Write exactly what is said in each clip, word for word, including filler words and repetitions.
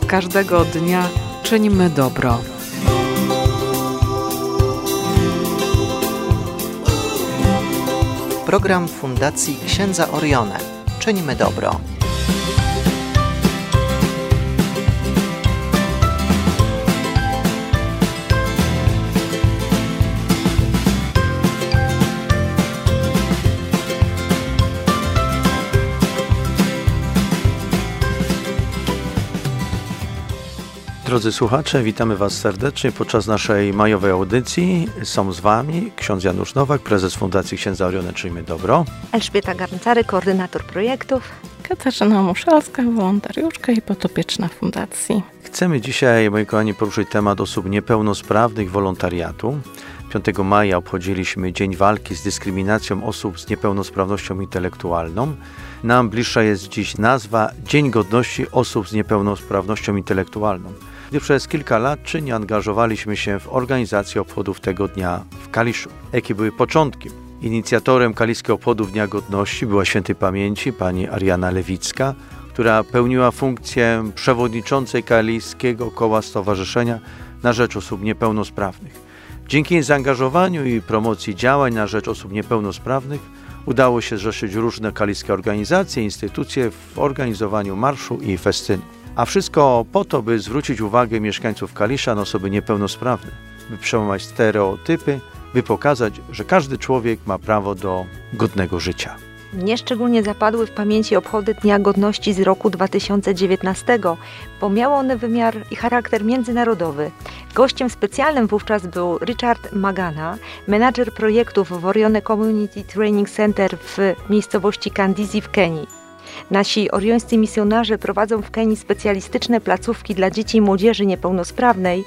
Każdego dnia czynimy dobro. Program Fundacji Księdza Orione. Czynimy dobro. Drodzy słuchacze, witamy Was serdecznie podczas naszej majowej audycji. Są z Wami ksiądz Janusz Nowak, prezes Fundacji Księdza Orione Czyjmy Dobro. Elżbieta Garncary, koordynator projektów. Katarzyna Muszelska, wolontariuszka i podopieczna Fundacji. Chcemy dzisiaj, moi kochani, poruszyć temat osób niepełnosprawnych, wolontariatu. piątego maja obchodziliśmy Dzień Walki z Dyskryminacją Osób z Niepełnosprawnością Intelektualną. Nam bliższa jest dziś nazwa Dzień Godności Osób z Niepełnosprawnością Intelektualną. Gdy przez kilka lat czynnie angażowaliśmy się w organizację obchodów tego dnia w Kaliszu. Jakie były początki? Inicjatorem kaliskich obchodów Dnia Godności była świętej pamięci pani Ariana Lewicka, która pełniła funkcję przewodniczącej Kaliskiego Koła Stowarzyszenia na rzecz osób niepełnosprawnych. Dzięki jej zaangażowaniu i promocji działań na rzecz osób niepełnosprawnych udało się zrzeszyć różne kaliskie organizacje i instytucje w organizowaniu marszu i festynu. A wszystko po to, by zwrócić uwagę mieszkańców Kalisza na osoby niepełnosprawne, by przełamać stereotypy, by pokazać, że każdy człowiek ma prawo do godnego życia. Mnie szczególnie zapadły w pamięci obchody Dnia Godności z roku dwa tysiące dziewiętnastego, bo miały one wymiar i charakter międzynarodowy. Gościem specjalnym wówczas był Richard Magana, menadżer projektów w Orione Community Training Center w miejscowości Kandisi w Kenii. Nasi oriońscy misjonarze prowadzą w Kenii specjalistyczne placówki dla dzieci i młodzieży niepełnosprawnej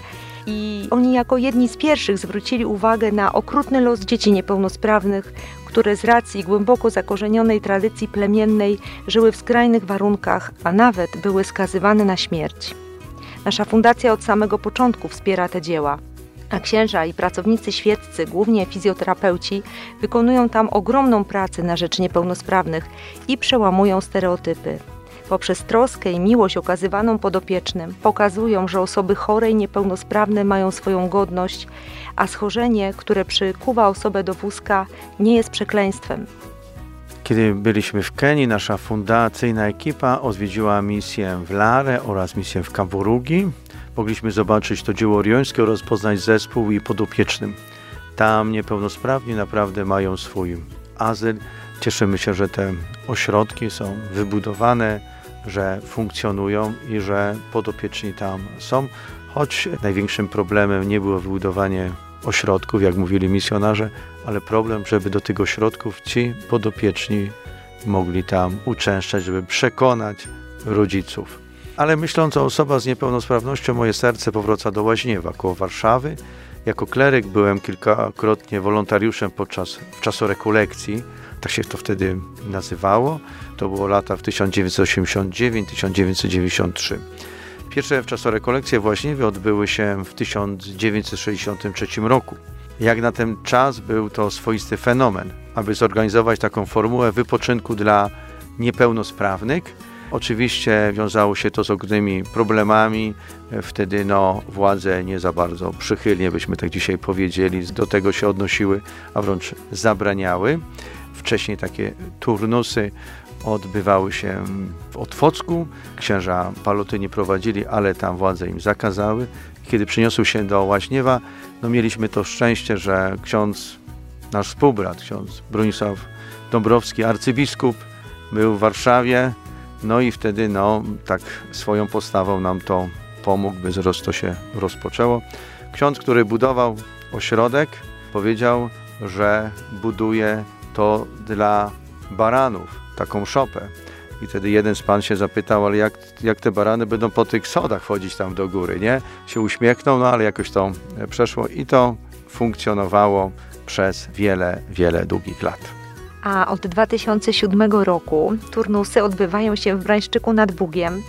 i oni jako jedni z pierwszych zwrócili uwagę na okrutny los dzieci niepełnosprawnych, które z racji głęboko zakorzenionej tradycji plemiennej żyły w skrajnych warunkach, a nawet były skazywane na śmierć. Nasza fundacja od samego początku wspiera te dzieła, a księża i pracownicy świeccy, głównie fizjoterapeuci, wykonują tam ogromną pracę na rzecz niepełnosprawnych i przełamują stereotypy. Poprzez troskę i miłość okazywaną podopiecznym pokazują, że osoby chore i niepełnosprawne mają swoją godność, a schorzenie, które przykuwa osobę do wózka, nie jest przekleństwem. Kiedy byliśmy w Kenii, nasza fundacyjna ekipa odwiedziła misję w Lare oraz misję w Kavurugi. Mogliśmy zobaczyć to dzieło oriońskie oraz poznać zespół i podopiecznym. Tam niepełnosprawni naprawdę mają swój azyl. Cieszymy się, że te ośrodki są wybudowane, że funkcjonują i że podopieczni tam są. Choć największym problemem nie było wybudowanie ośrodków, jak mówili misjonarze, ale problem, żeby do tych ośrodków ci podopieczni mogli tam uczęszczać, żeby przekonać rodziców. Ale myśląc o osobach z niepełnosprawnością, moje serce powraca do Łaźniewa, koło Warszawy. Jako kleryk byłem kilkakrotnie wolontariuszem podczas w czasu rekolekcji, tak się to wtedy nazywało. To było lata w tysiąc dziewięćset osiemdziesiąt dziewięć do tysiąc dziewięćset dziewięćdziesiąt trzy. Pierwsze wczasorekolekcje w Łaźniewie odbyły się w tysiąc dziewięćset sześćdziesiątym trzecim roku. Jak na ten czas był to swoisty fenomen, aby zorganizować taką formułę wypoczynku dla niepełnosprawnych. Oczywiście wiązało się to z ogromnymi problemami. Wtedy no, władze nie za bardzo przychylnie, byśmy tak dzisiaj powiedzieli, do tego się odnosiły, a wręcz zabraniały. Wcześniej takie turnusy odbywały się w Otwocku. Księża paloty nie prowadzili, ale tam władze im zakazały. Kiedy przyniosły się do Łaźniewa, no mieliśmy to szczęście, że ksiądz, nasz współbrat, ksiądz Bronisław Dąbrowski, arcybiskup, był w Warszawie. No i wtedy no, tak swoją postawą nam to pomógł, by zaraz to się rozpoczęło. Ksiądz, który budował ośrodek, powiedział, że buduje to dla baranów, taką szopę. I wtedy jeden z pan się zapytał, ale jak, jak te barany będą po tych schodach wchodzić tam do góry, nie? Się uśmiechnął, no ale jakoś to przeszło i to funkcjonowało przez wiele, wiele długich lat. A od dwa tysiące siódmego roku turnusy odbywają się w Brańszczyku nad Bugiem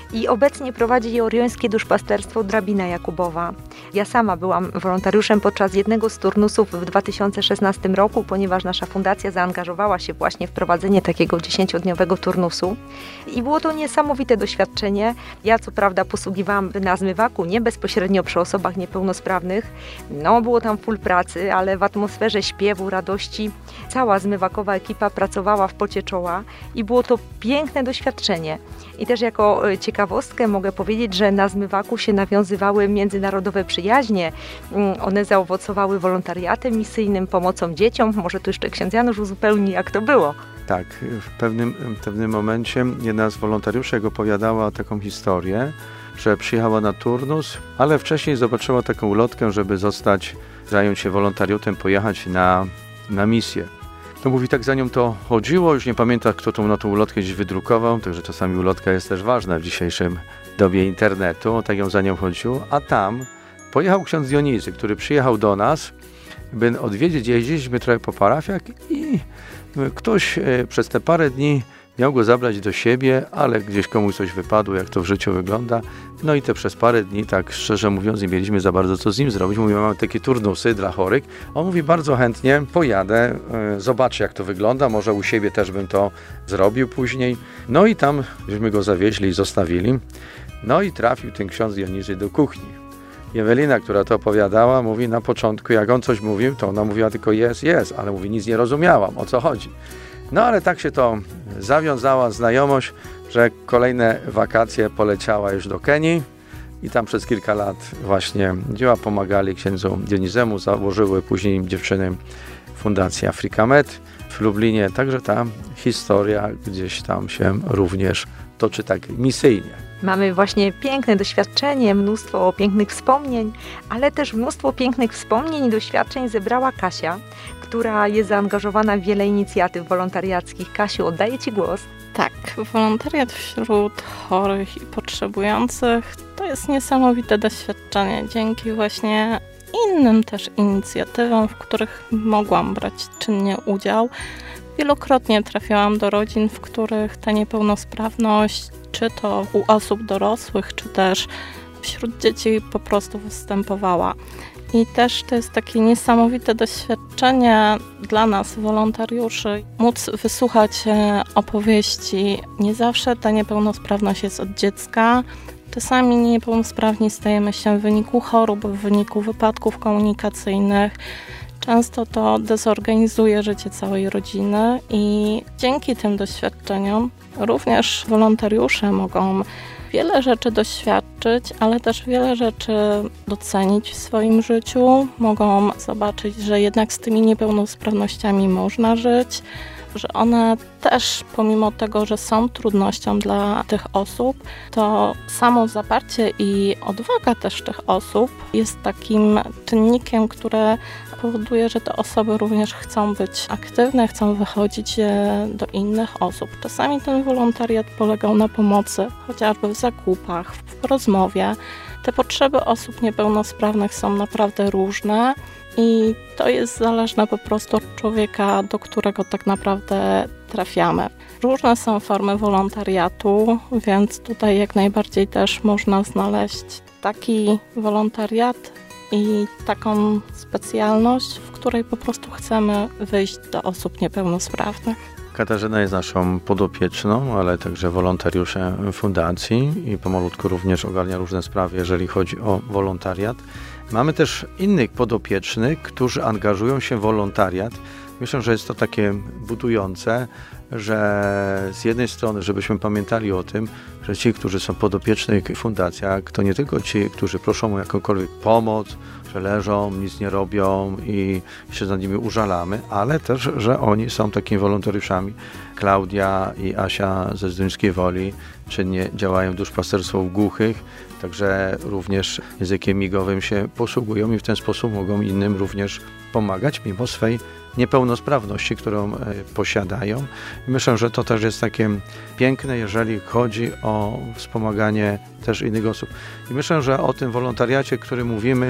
i obecnie prowadzi oriońskie duszpasterstwo Drabina Jakubowa. Ja sama byłam wolontariuszem podczas jednego z turnusów w dwa tysiące szesnastym roku, ponieważ nasza fundacja zaangażowała się właśnie w prowadzenie takiego dziesięciodniowego turnusu i było to niesamowite doświadczenie. Ja co prawda posługiwałam na zmywaku, nie bezpośrednio przy osobach niepełnosprawnych. No, było tam full pracy, ale w atmosferze śpiewu, radości cała zmywakowa ekipa pracowała w pocie czoła i było to piękne doświadczenie. I też jako ciekawostkę mogę powiedzieć, że na zmywaku się nawiązywały międzynarodowe przyjaźnie. One zaowocowały wolontariatem misyjnym, pomocą dzieciom. Może tu jeszcze ksiądz Janusz uzupełni, jak to było. Tak, w pewnym, w pewnym momencie jedna z wolontariuszek opowiadała taką historię, że przyjechała na turnus, ale wcześniej zobaczyła taką ulotkę, żeby zostać, zająć się wolontariatem, pojechać na, na misję. To mówi, tak za nią to chodziło, już nie pamiętam, kto tą, na tą ulotkę gdzieś wydrukował, także czasami ulotka jest też ważna w dzisiejszym dobie internetu, tak ją za nią chodziło, a tam pojechał ksiądz Dionizy, który przyjechał do nas, by odwiedzić, jeździliśmy trochę po parafiach i ktoś przez te parę dni miał go zabrać do siebie, ale gdzieś komuś coś wypadło, jak to w życiu wygląda. No i te przez parę dni, tak szczerze mówiąc, nie mieliśmy za bardzo co z nim zrobić. Mówimy, mamy takie turnusy dla chorych. On mówi, bardzo chętnie pojadę, yy, zobaczę jak to wygląda, może u siebie też bym to zrobił później. No i tam żeśmy go zawieźli i zostawili. No i trafił ten ksiądz Dionizy do kuchni. I Ewelina, która to opowiadała, mówi na początku, jak on coś mówił, to ona mówiła tylko jest, jest, ale mówi, nic nie rozumiałam, o co chodzi. No ale tak się to zawiązała znajomość, że kolejne wakacje poleciała już do Kenii i tam przez kilka lat właśnie dzieła pomagali księdzu Dionizemu, założyły później dziewczyny Fundacji Africamed w Lublinie, także ta historia gdzieś tam się również toczy tak misyjnie. Mamy właśnie piękne doświadczenie, mnóstwo pięknych wspomnień, ale też mnóstwo pięknych wspomnień i doświadczeń zebrała Kasia, która jest zaangażowana w wiele inicjatyw wolontariackich. Kasiu, oddaję Ci głos. Tak, wolontariat wśród chorych i potrzebujących to jest niesamowite doświadczenie. Dzięki właśnie innym też inicjatywom, w których mogłam brać czynnie udział, wielokrotnie trafiałam do rodzin, w których ta niepełnosprawność, czy to u osób dorosłych, czy też wśród dzieci po prostu występowała. I też to jest takie niesamowite doświadczenie dla nas, wolontariuszy, móc wysłuchać opowieści. Nie zawsze ta niepełnosprawność jest od dziecka. Czasami niepełnosprawni stajemy się w wyniku chorób, w wyniku wypadków komunikacyjnych. Często to dezorganizuje życie całej rodziny i dzięki tym doświadczeniom również wolontariusze mogą wiele rzeczy doświadczyć, ale też wiele rzeczy docenić w swoim życiu. Mogą zobaczyć, że jednak z tymi niepełnosprawnościami można żyć, że one też, pomimo tego, że są trudnością dla tych osób, to samo zaparcie i odwaga też tych osób jest takim czynnikiem, które powoduje, że te osoby również chcą być aktywne, chcą wychodzić do innych osób. Czasami ten wolontariat polegał na pomocy, chociażby w zakupach, w rozmowie. Te potrzeby osób niepełnosprawnych są naprawdę różne i to jest zależne po prostu od człowieka, do którego tak naprawdę trafiamy. Różne są formy wolontariatu, więc tutaj jak najbardziej też można znaleźć taki wolontariat i taką specjalność, w której po prostu chcemy wyjść do osób niepełnosprawnych. Katarzyna jest naszą podopieczną, ale także wolontariuszem fundacji i pomalutku również ogarnia różne sprawy, jeżeli chodzi o wolontariat. Mamy też innych podopiecznych, którzy angażują się w wolontariat. Myślę, że jest to takie budujące, że z jednej strony, żebyśmy pamiętali o tym, że ci, którzy są podopieczni w fundacjach, to nie tylko ci, którzy proszą o jakąkolwiek pomoc, że leżą, nic nie robią i się nad nimi użalamy, ale też, że oni są takimi wolontariuszami. Klaudia i Asia ze Zduńskiej Woli czynnie działają w duszpasterstwo u głuchych, także również językiem migowym się posługują i w ten sposób mogą innym również pomagać, mimo swej niepełnosprawności, którą posiadają. I myślę, że to też jest takie piękne, jeżeli chodzi o wspomaganie też innych osób. I myślę, że o tym wolontariacie, który mówimy,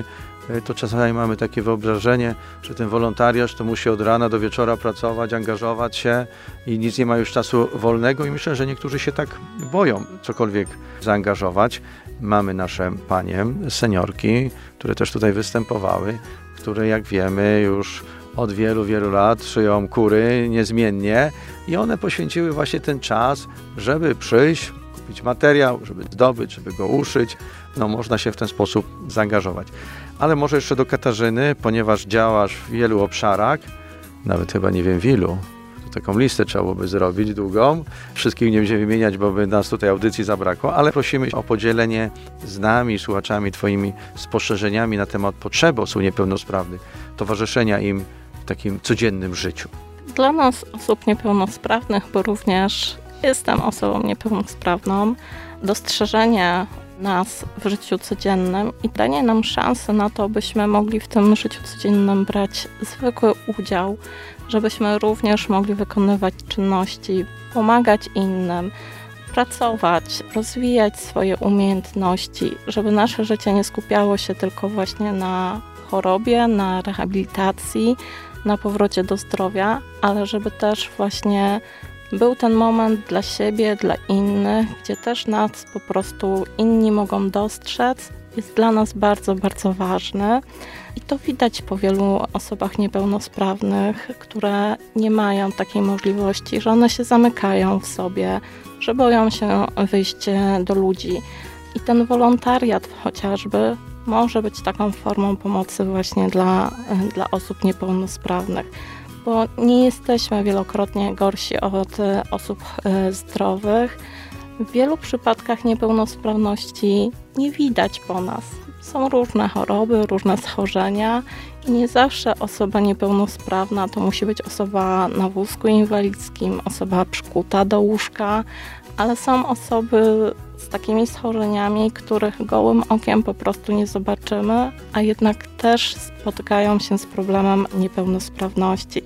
to czasami mamy takie wyobrażenie, że ten wolontariusz to musi od rana do wieczora pracować, angażować się i nic nie ma już czasu wolnego i myślę, że niektórzy się tak boją cokolwiek zaangażować. Mamy nasze panie, seniorki, które też tutaj występowały, które jak wiemy już od wielu, wielu lat szyją kury niezmiennie i one poświęciły właśnie ten czas, żeby przyjść, kupić materiał, żeby zdobyć, żeby go uszyć. No można się w ten sposób zaangażować. Ale może jeszcze do Katarzyny, ponieważ działasz w wielu obszarach, nawet chyba nie wiem w ilu, to taką listę trzeba byłoby zrobić długą. Wszystkich nie będziemy wymieniać, bo by nas tutaj audycji zabrakło, ale prosimy o podzielenie z nami, słuchaczami, twoimi spostrzeżeniami na temat potrzeby osób niepełnosprawnych, towarzyszenia im w takim codziennym życiu. Dla nas, osób niepełnosprawnych, bo również jestem osobą niepełnosprawną, dostrzeżenie nas w życiu codziennym i danie nam szansy na to, byśmy mogli w tym życiu codziennym brać zwykły udział, żebyśmy również mogli wykonywać czynności, pomagać innym, pracować, rozwijać swoje umiejętności, żeby nasze życie nie skupiało się tylko właśnie na chorobie, na rehabilitacji, na powrocie do zdrowia, ale żeby też właśnie był ten moment dla siebie, dla innych, gdzie też nas po prostu inni mogą dostrzec, jest dla nas bardzo, bardzo ważny. I to widać po wielu osobach niepełnosprawnych, które nie mają takiej możliwości, że one się zamykają w sobie, że boją się wyjść do ludzi. I ten wolontariat chociażby może być taką formą pomocy właśnie dla, dla osób niepełnosprawnych. Bo nie jesteśmy wielokrotnie gorsi od osób zdrowych. W wielu przypadkach niepełnosprawności nie widać po nas. Są różne choroby, różne schorzenia i nie zawsze osoba niepełnosprawna to musi być osoba na wózku inwalidzkim, osoba przykuta do łóżka, ale są osoby z takimi schorzeniami, których gołym okiem po prostu nie zobaczymy, a jednak też spotykają się z problemem niepełnosprawności.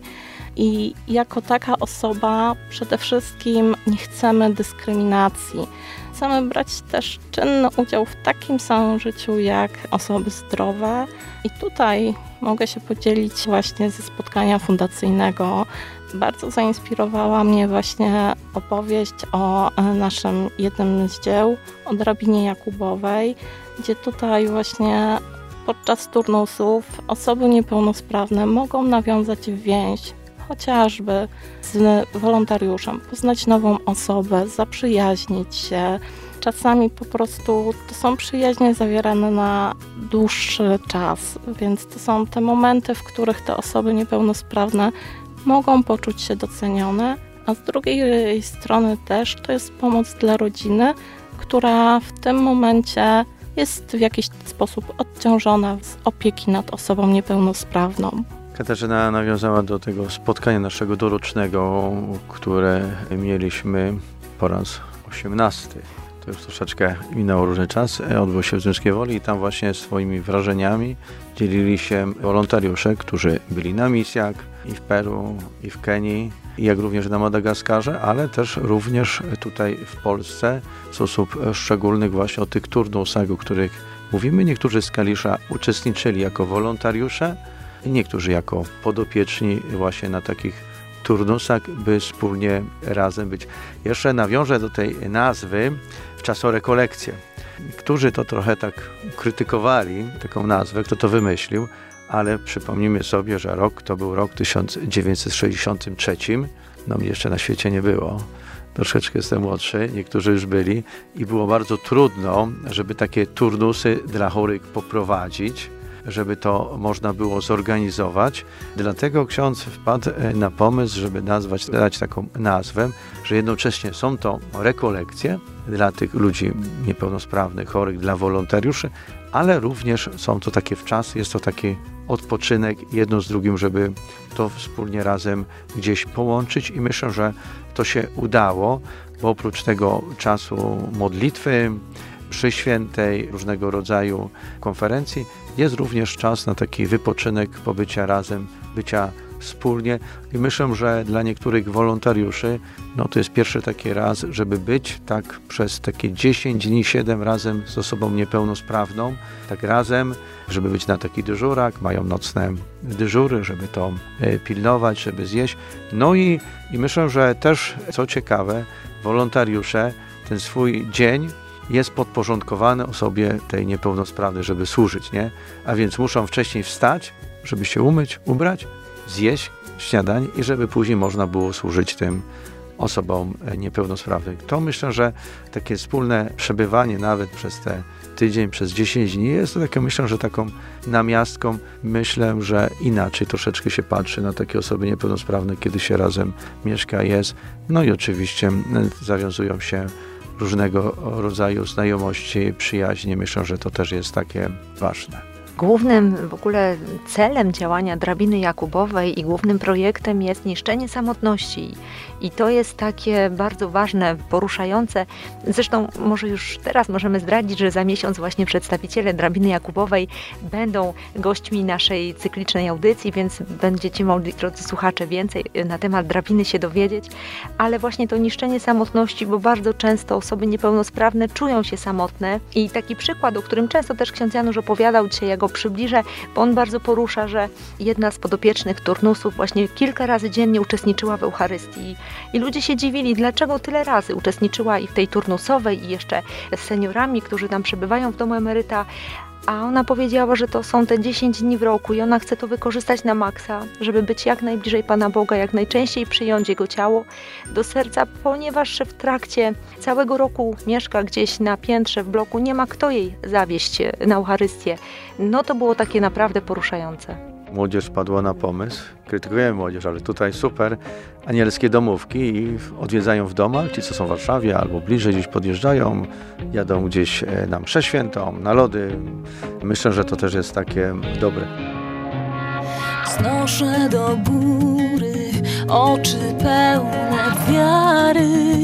I jako taka osoba przede wszystkim nie chcemy dyskryminacji. Chcemy brać też czynny udział w takim samym życiu jak osoby zdrowe. I tutaj mogę się podzielić właśnie ze spotkania fundacyjnego. Bardzo zainspirowała mnie właśnie opowieść o naszym jednym z dzieł, o drabinie Jakubowej, gdzie tutaj właśnie podczas turnusów osoby niepełnosprawne mogą nawiązać więź, chociażby z wolontariuszem, poznać nową osobę, zaprzyjaźnić się. Czasami po prostu to są przyjaźnie zawierane na dłuższy czas, więc to są te momenty, w których te osoby niepełnosprawne mogą poczuć się docenione, a z drugiej strony też to jest pomoc dla rodziny, która w tym momencie jest w jakiś sposób odciążona z opieki nad osobą niepełnosprawną. Katarzyna nawiązała do tego spotkania naszego dorocznego, które mieliśmy po raz osiemnasty. To już troszeczkę minął różny czas, odbyło się w Związkiem Woli i tam właśnie swoimi wrażeniami dzielili się wolontariusze, którzy byli na misjach i w Peru, i w Kenii, jak również na Madagaskarze, ale też również tutaj w Polsce w sposób szczególny właśnie o tych turnusach, o których mówimy. Niektórzy z Kalisza uczestniczyli jako wolontariusze, niektórzy jako podopieczni właśnie na takich turnusach, by wspólnie razem być. Jeszcze nawiążę do tej nazwy wczasorekolekcje. Którzy to trochę tak krytykowali, taką nazwę, kto to wymyślił, ale przypomnijmy sobie, że rok to był rok tysiąc dziewięćset sześćdziesiąty trzeci. No mnie jeszcze na świecie nie było. Troszeczkę jestem młodszy, niektórzy już byli i było bardzo trudno, żeby takie turnusy dla chorych poprowadzić, żeby to można było zorganizować. Dlatego ksiądz wpadł na pomysł, żeby nazwać, dać taką nazwę, że jednocześnie są to rekolekcje dla tych ludzi niepełnosprawnych, chorych, dla wolontariuszy, ale również są to takie wczasy, jest to taki odpoczynek jedno z drugim, żeby to wspólnie razem gdzieś połączyć i myślę, że to się udało, bo oprócz tego czasu modlitwy, przy świętej, różnego rodzaju konferencji, jest również czas na taki wypoczynek, pobycia razem, bycia wspólnie i myślę, że dla niektórych wolontariuszy no to jest pierwszy taki raz, żeby być tak przez takie dziesięć dni, siedem razem z osobą niepełnosprawną, tak razem, żeby być na taki dyżurak, mają nocne dyżury, żeby to pilnować, żeby zjeść. No i, i myślę, że też, co ciekawe, wolontariusze ten swój dzień jest podporządkowany osobie tej niepełnosprawnej, żeby służyć, nie? A więc muszą wcześniej wstać, żeby się umyć, ubrać, zjeść śniadanie i żeby później można było służyć tym osobom niepełnosprawnym. To myślę, że takie wspólne przebywanie nawet przez te tydzień, przez dziesięć dni jest to takie, myślę, że taką namiastką. Myślę, że inaczej troszeczkę się patrzy na takie osoby niepełnosprawne, kiedy się razem mieszka, jest. No i oczywiście zawiązują się różnego rodzaju znajomości, przyjaźnie. Myślę, że to też jest takie ważne. Głównym w ogóle celem działania Drabiny Jakubowej i głównym projektem jest niszczenie samotności. I to jest takie bardzo ważne, poruszające. Zresztą może już teraz możemy zdradzić, że za miesiąc właśnie przedstawiciele Drabiny Jakubowej będą gośćmi naszej cyklicznej audycji, więc będziecie mogli, drodzy słuchacze, więcej na temat drabiny się dowiedzieć. Ale właśnie to niszczenie samotności, bo bardzo często osoby niepełnosprawne czują się samotne. I taki przykład, o którym często też ksiądz Janusz opowiadał, dzisiaj ja go przybliżę, bo on bardzo porusza, że jedna z podopiecznych turnusów właśnie kilka razy dziennie uczestniczyła w Eucharystii. I ludzie się dziwili, dlaczego tyle razy uczestniczyła i w tej turnusowej, i jeszcze z seniorami, którzy tam przebywają w domu emeryta. A ona powiedziała, że to są te dziesięć dni w roku i ona chce to wykorzystać na maksa, żeby być jak najbliżej Pana Boga, jak najczęściej przyjąć Jego ciało do serca, ponieważ w trakcie całego roku mieszka gdzieś na piętrze w bloku, nie ma kto jej zawieźć na Eucharystię. No to było takie naprawdę poruszające. Młodzież wpadła na pomysł, krytykujemy młodzież, ale tutaj super, anielskie domówki i odwiedzają w domach, ci co są w Warszawie albo bliżej gdzieś podjeżdżają, jadą gdzieś na mszę świętą, na lody. Myślę, że to też jest takie dobre. Znoszę do góry oczy pełne wiary.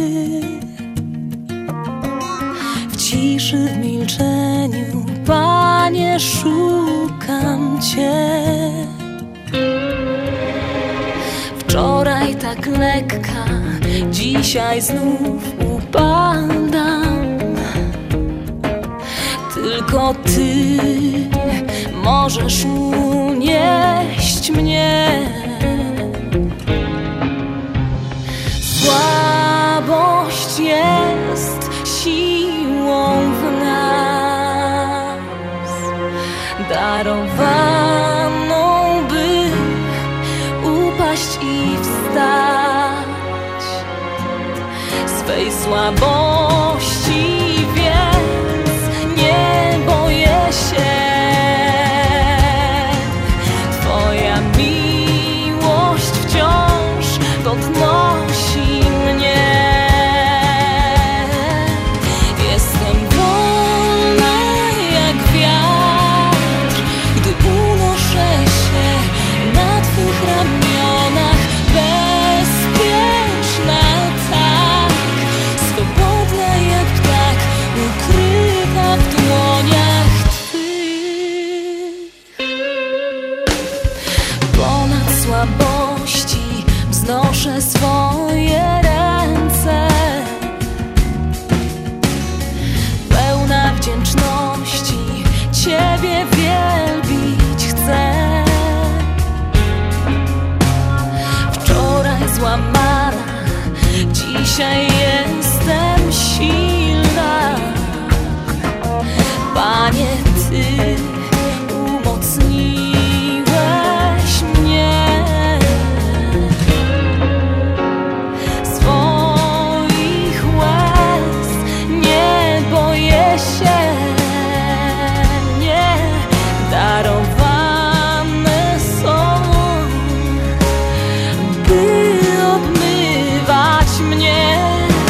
W ciszy, w milczeniu, Panie, szukam Cię. Wczoraj tak lekka, dzisiaj znów upadam. Tylko Ty możesz unieść mnie. Słabość jest siłą w nas, darowaną, by upaść i wstać. Swej słabości więc nie boję się. Twoja miłość wciąż podnosi mnie. Jestem wolna jak wiatr, gdy unoszę się na Twych ramionach. Bezpieczna tak, swobodna jak ptak, ukryta w dłoniach Twych. Ponad słabości wznoszę swoje ręce, pełna wdzięczności Ciebie wielbić chcę. Wczoraj złamana, dzisiaj jestem silna. Panie, Ty umocniłeś mnie. Swoich łez nie boję się. Nie, darowane są, by obmywać mnie.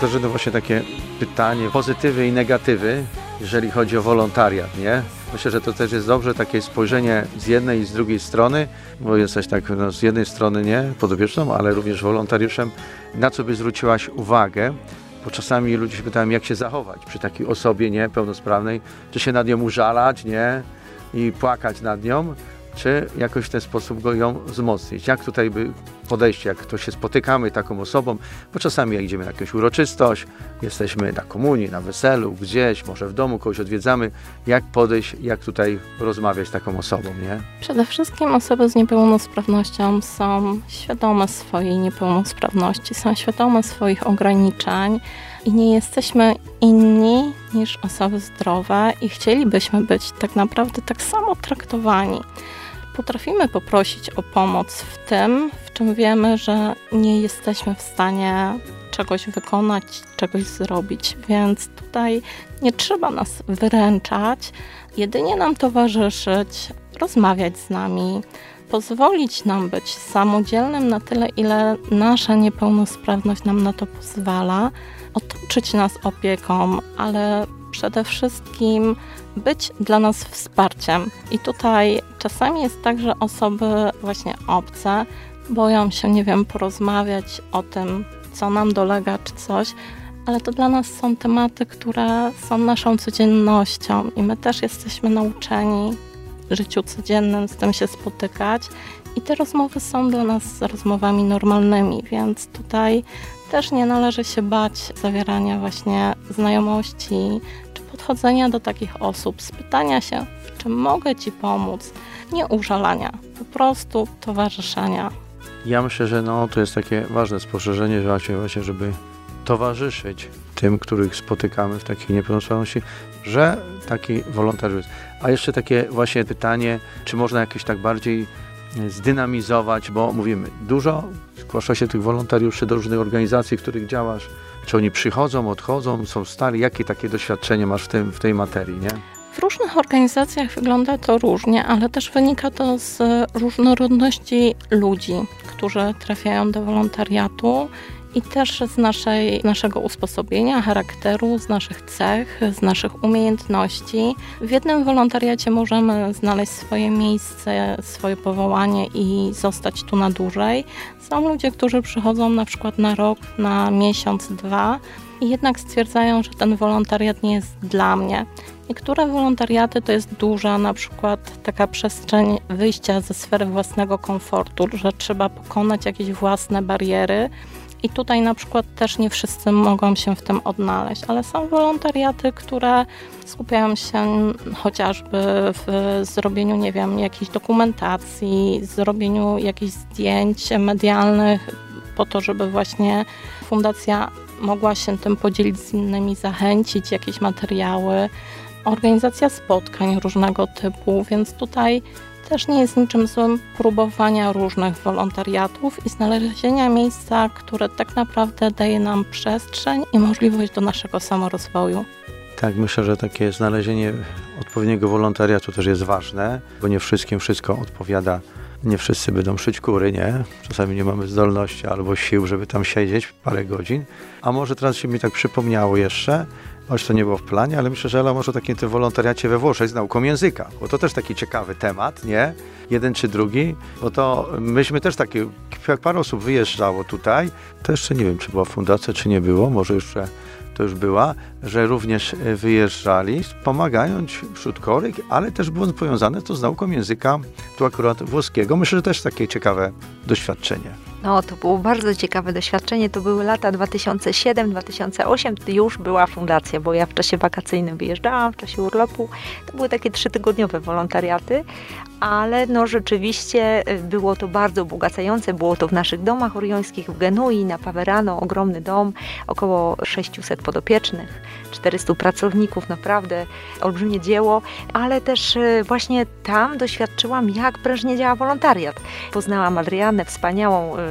Katarzyno, właśnie takie pytanie, pozytywy i negatywy, jeżeli chodzi o wolontariat, nie? Myślę, że to też jest dobrze, takie spojrzenie z jednej i z drugiej strony, bo jesteś tak no, z jednej strony nie podopieczną, ale również wolontariuszem, na co by zwróciłaś uwagę, bo czasami ludzie się pytają, jak się zachować przy takiej osobie niepełnosprawnej, czy się nad nią użalać, nie? I płakać nad nią, czy jakoś w ten sposób go ją wzmocnić. Jak tutaj by podejście, jak to się spotykamy taką osobą, bo czasami jak idziemy na jakąś uroczystość, jesteśmy na komunii, na weselu, gdzieś, może w domu kogoś odwiedzamy, jak podejść, jak tutaj rozmawiać z taką osobą, nie? Przede wszystkim osoby z niepełnosprawnością są świadome swojej niepełnosprawności, są świadome swoich ograniczeń i nie jesteśmy inni niż osoby zdrowe i chcielibyśmy być tak naprawdę tak samo traktowani. Potrafimy poprosić o pomoc w tym, w czym wiemy, że nie jesteśmy w stanie czegoś wykonać, czegoś zrobić, więc tutaj nie trzeba nas wyręczać, jedynie nam towarzyszyć, rozmawiać z nami, pozwolić nam być samodzielnym na tyle, ile nasza niepełnosprawność nam na to pozwala, otoczyć nas opieką, ale przede wszystkim być dla nas wsparciem. I tutaj czasami jest tak, że osoby właśnie obce boją się, nie wiem, porozmawiać o tym, co nam dolega czy coś, ale to dla nas są tematy, które są naszą codziennością i my też jesteśmy nauczeni w życiu codziennym z tym się spotykać i te rozmowy są dla nas rozmowami normalnymi, więc tutaj też nie należy się bać zawierania właśnie znajomości czy podchodzenia do takich osób, spytania się, w czym mogę Ci pomóc, nie użalania, po prostu towarzyszenia. Ja myślę, że no, to jest takie ważne spostrzeżenie, że właśnie, właśnie, żeby towarzyszyć tym, których spotykamy w takiej niepełnosprawności, że taki wolontariusz jest. A jeszcze takie właśnie pytanie, czy można jakieś tak bardziej zdynamizować, bo mówimy, dużo zgłasza się tych wolontariuszy do różnych organizacji, w których działasz. Czy oni przychodzą, odchodzą, są stali? Jakie takie doświadczenie masz w, tym, w tej materii, nie? W różnych organizacjach wygląda to różnie, ale też wynika to z różnorodności ludzi, którzy trafiają do wolontariatu i też z naszej, naszego usposobienia, charakteru, z naszych cech, z naszych umiejętności. W jednym wolontariacie możemy znaleźć swoje miejsce, swoje powołanie i zostać tu na dłużej. Są ludzie, którzy przychodzą na przykład na rok, na miesiąc, dwa i jednak stwierdzają, że ten wolontariat nie jest dla mnie. Niektóre wolontariaty to jest duża, na przykład taka przestrzeń wyjścia ze sfery własnego komfortu, że trzeba pokonać jakieś własne bariery. I tutaj na przykład też nie wszyscy mogą się w tym odnaleźć, ale są wolontariaty, które skupiają się chociażby w zrobieniu, nie wiem, jakiejś dokumentacji, zrobieniu jakichś zdjęć medialnych po to, żeby właśnie fundacja mogła się tym podzielić z innymi, zachęcić jakieś materiały, organizacja spotkań różnego typu, więc tutaj też nie jest niczym złym próbowania różnych wolontariatów i znalezienia miejsca, które tak naprawdę daje nam przestrzeń i możliwość do naszego samorozwoju. Tak, myślę, że takie znalezienie odpowiedniego wolontariatu też jest ważne, bo nie wszystkim wszystko odpowiada. Nie wszyscy będą szyć kury, nie? Czasami nie mamy zdolności albo sił, żeby tam siedzieć parę godzin. A może teraz się mi tak przypomniało jeszcze, choć to nie było w planie, ale myślę, że Ela może takim tym wolontariacie we Włoszech z nauką języka, bo to też taki ciekawy temat, nie? Jeden czy drugi, bo to myśmy też takie, jak parę osób wyjeżdżało tutaj, to jeszcze nie wiem, czy była fundacja, czy nie było, może jeszcze to już była, że również wyjeżdżali, pomagając wśród chorych, ale też było powiązane to z nauką języka, tu akurat włoskiego. Myślę, że też takie ciekawe doświadczenie. No, to było bardzo ciekawe doświadczenie. To były lata dwa tysiące siódmy dwa tysiące ósmy, gdy już była fundacja, bo ja w czasie wakacyjnym wyjeżdżałam, w czasie urlopu. To były takie trzytygodniowe wolontariaty, ale no rzeczywiście było to bardzo bogacające. Było to w naszych domach oriońskich w Genui, na Paverano, ogromny dom, około sześciuset podopiecznych, czterystu pracowników, naprawdę olbrzymie dzieło, ale też właśnie tam doświadczyłam, jak prężnie działa wolontariat. Poznałam Adriannę, wspaniałą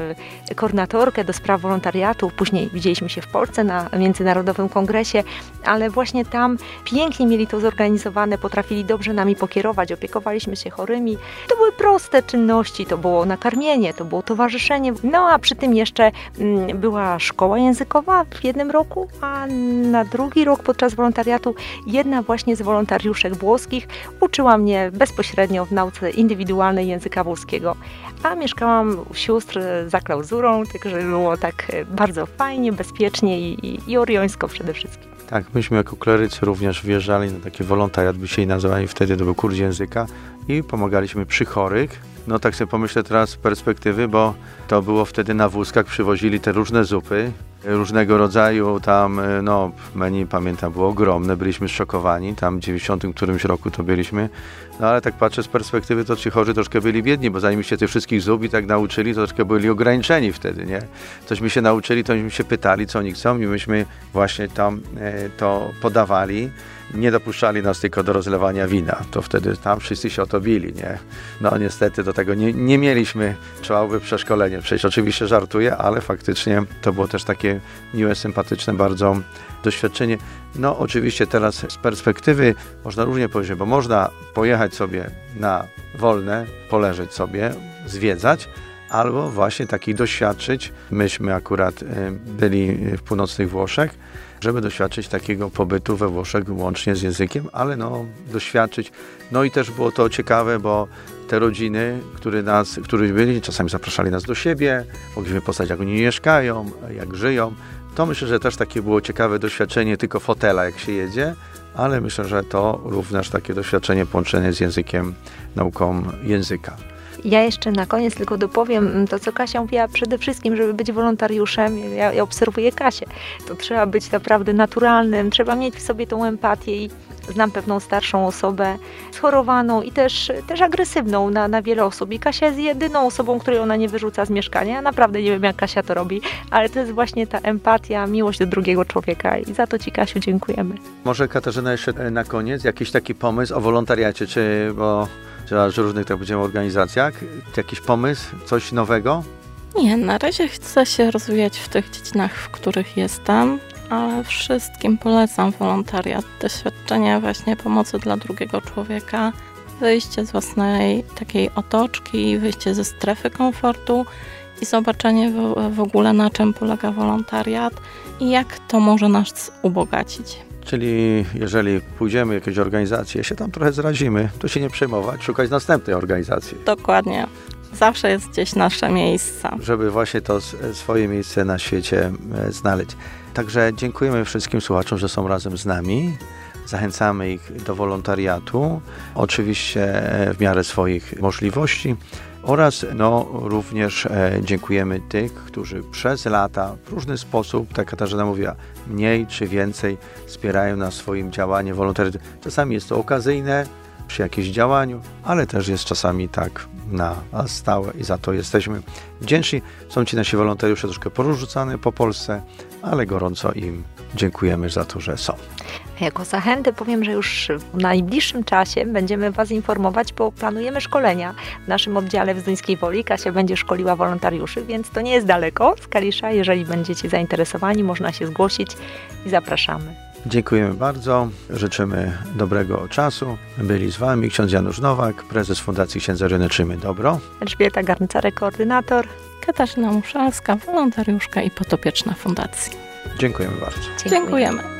koordynatorkę do spraw wolontariatu. Później widzieliśmy się w Polsce na Międzynarodowym Kongresie, ale właśnie tam pięknie mieli to zorganizowane, potrafili dobrze nami pokierować, opiekowaliśmy się chorymi. To były proste czynności, to było nakarmienie, to było towarzyszenie. No a przy tym jeszcze mm, była szkoła językowa w jednym roku, a na drugi rok podczas wolontariatu jedna właśnie z wolontariuszek włoskich uczyła mnie bezpośrednio w nauce indywidualnej języka włoskiego. A mieszkałam u sióstr za klauzurą, także było tak bardzo fajnie, bezpiecznie i, i, i oriońsko przede wszystkim. Tak, myśmy jako klerycy również wjeżdżali na taki wolontariat, by się nazywali, wtedy to był kurs języka i pomagaliśmy przy chorych. No tak sobie pomyślę teraz z perspektywy, bo to było wtedy na wózkach, przywozili te różne zupy, różnego rodzaju tam, no menu pamiętam było ogromne, byliśmy zszokowani, tam w dziewięćdziesiątym którymś roku to byliśmy, no ale tak patrzę z perspektywy, to ci chorzy troszkę byli biedni, bo zanim się tych wszystkich zup i tak nauczyli, to troszkę byli ograniczeni wtedy, nie? Cośmy się nauczyli, to się pytali, co oni chcą i myśmy właśnie tam e, to podawali. Nie dopuszczali nas tylko do rozlewania wina. To wtedy tam wszyscy się o to bili, nie? No niestety do tego nie, nie mieliśmy. Trzeba by przeszkolenie przejść. Oczywiście żartuję, ale faktycznie to było też takie miłe, sympatyczne bardzo doświadczenie. No oczywiście teraz z perspektywy można różnie powiedzieć, bo można pojechać sobie na wolne, poleżeć sobie, zwiedzać, albo właśnie takich doświadczyć. Myśmy akurat byli w północnych Włoszech, żeby doświadczyć takiego pobytu we Włoszech łącznie z językiem, ale no doświadczyć. No i też było to ciekawe, bo te rodziny, które nas, którzy byli, czasami zapraszali nas do siebie, mogliśmy poznać, jak oni mieszkają, jak żyją. To myślę, że też takie było ciekawe doświadczenie, tylko fotela, jak się jedzie, ale myślę, że to również takie doświadczenie połączone z językiem, nauką języka. Ja jeszcze na koniec tylko dopowiem to, co Kasia mówiła, przede wszystkim, żeby być wolontariuszem, ja, ja obserwuję Kasię, to trzeba być naprawdę naturalnym, trzeba mieć w sobie tą empatię i znam pewną starszą osobę schorowaną i też, też agresywną na, na wiele osób i Kasia jest jedyną osobą, której ona nie wyrzuca z mieszkania. Ja naprawdę nie wiem, jak Kasia to robi, ale to jest właśnie ta empatia, miłość do drugiego człowieka i za to Ci, Kasiu, dziękujemy. Może Katarzyna jeszcze na koniec jakiś taki pomysł o wolontariacie, czy bo w różnych, tak powiedziałem, organizacjach, jakiś pomysł, coś nowego? Nie, na razie chcę się rozwijać w tych dziedzinach, w których jestem, ale wszystkim polecam wolontariat, doświadczenie właśnie pomocy dla drugiego człowieka, wyjście z własnej takiej otoczki, wyjście ze strefy komfortu i zobaczenie w, w ogóle, na czym polega wolontariat i jak to może nas ubogacić. Czyli jeżeli pójdziemy w jakieś organizacje, się tam trochę zrazimy, to się nie przejmować, szukać następnej organizacji. Dokładnie. Zawsze jest gdzieś nasze miejsce. Żeby właśnie to swoje miejsce na świecie znaleźć. Także dziękujemy wszystkim słuchaczom, że są razem z nami. Zachęcamy ich do wolontariatu, oczywiście w miarę swoich możliwości. Oraz no, również e, dziękujemy tych, którzy przez lata w różny sposób, tak Katarzyna mówiła, mniej czy więcej wspierają nas w swoim działaniu wolontariatu. Czasami jest to okazyjne przy jakimś działaniu, ale też jest czasami tak na stałe i za to jesteśmy wdzięczni. Są ci nasi wolontariusze troszkę porzucane po Polsce, ale gorąco im dziękujemy za to, że są. Jako zachętę powiem, że już w najbliższym czasie będziemy Was informować, bo planujemy szkolenia w naszym oddziale w Zduńskiej Woli. Kasia będzie szkoliła wolontariuszy, więc to nie jest daleko z Kalisza. Jeżeli będziecie zainteresowani, można się zgłosić i zapraszamy. Dziękujemy bardzo, życzymy dobrego czasu. Byli z Wami ksiądz Janusz Nowak, prezes Fundacji Księdza Oriony Czymy Dobro. Elżbieta Garncarek, koordynator. Katarzyna Muszalska, wolontariuszka i podopieczna fundacji. Dziękujemy bardzo. Dziękujemy. Dziękujemy.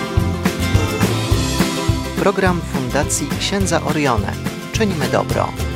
Program Fundacji Księdza Orione. Czynimy dobro.